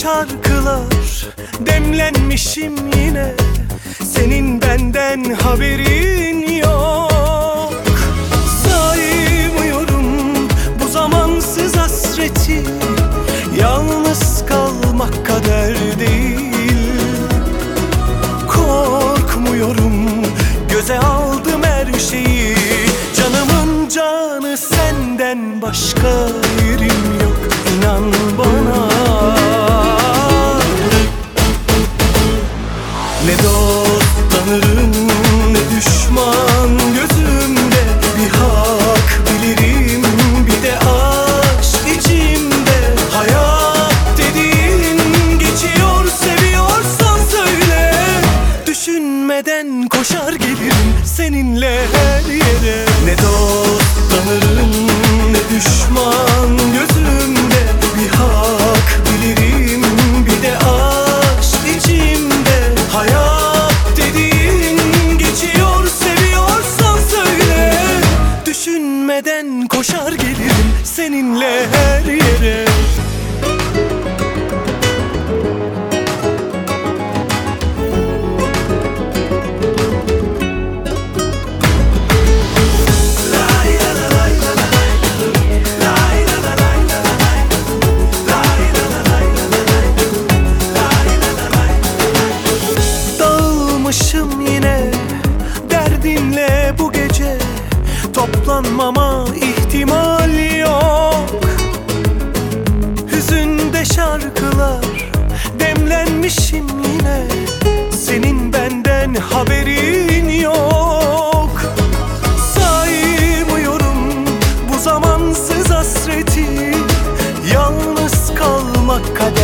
şarkılar demlenmişim yine. Senin benden haberin yok. Saymıyorum bu zamansız hasreti. Yalnız kalmak kader değil. Korkmuyorum, göze aldım her şeyi. Canımın canı senden başka yerim yok, inan bana. Ne dost tanırım ne düşman gözümde. Bir hak bilirim bir de aşk içimde. Hayat dediğin geçiyor, seviyorsan söyle. Düşünmeden koşar gelirim seninle her yere. Ne dost tanırım ne düşman gözümde. Bir hak bilirim bir de aşk içimde. Hayat dediğin geçiyor, seviyorsan söyle. Düşünmeden koşar gelirim seninle her yere. Dağılmışım yine derdinle bu gece. Toplanmama ihtimal yok. Hüzünde şarkılar demlenmişim yine. Senin benden haberin yok. Saymıyorum bu zamansız hasreti. Yalnız kalmak kader